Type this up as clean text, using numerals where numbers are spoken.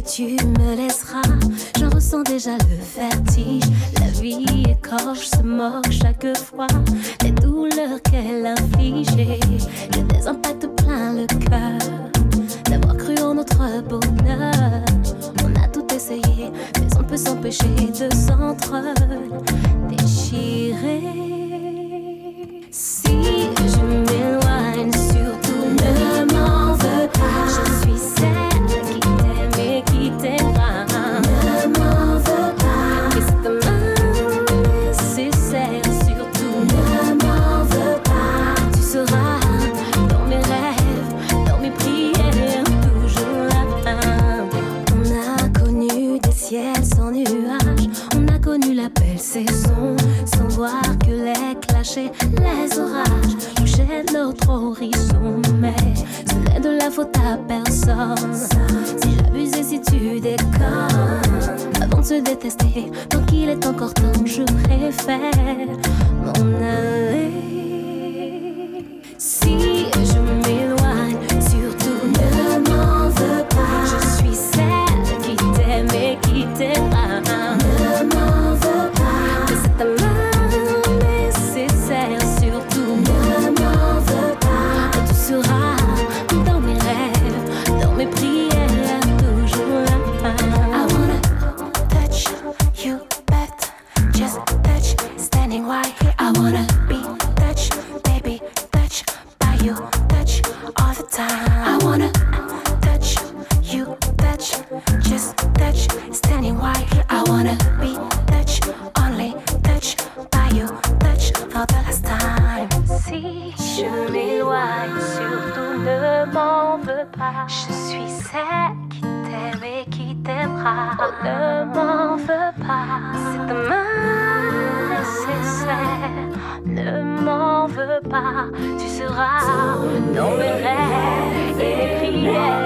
tu me laisseras. J'en ressens déjà le vertige. La vie écorche, se moque chaque fois des douleurs qu'elle inflige. Je désimpacte plein le cœur d'avoir cru en notre bonheur. On a tout essayé, mais on peut s'empêcher de s'entre-déchirer. Si je m'éloigne, surtout ne m'en veux pas. Je suis celle qui t'aime et qui t'aimera. Ne m'en veux pas. Et c'est demain nécessaire, surtout ne m'en veux pas. Tu seras dans mes rêves, dans mes prières, toujours là. On a connu des ciels sans nuages. On a connu la belle saison sans voir que les clashs et les orages touchaient notre horizon. Mais ce n'est de la faute à personne. Si j'abuse et si tu déconnes, avant de se détester, tant qu'il est encore temps, je préfère m'en aller. Si je m'éloigne, surtout ne m'en veux pas. Je suis celle qui t'aime et qui t'aimera. Ne m'en veux pas. Mais c'est ta main nécessaire, surtout ne m'en veux pas. Et tu seras dans mes rêves, dans mes prières, toujours là. I wanna touch you better, just touch, standing right here. I wanna be touched, baby, touch by you, touch all the time. I wanna touch you, touch, just touch, standing right here. I wanna be touched, only touch by you, touch for the last time. Si je m'éloigne, surtout ne m'en veux pas. Je suis celle qui t'aime et qui t'aimera. Oh, ne m'en veux pas. C'est demain nécessaire. Ne m'en veux pas. Tu seras dans mes rêves et mes prières.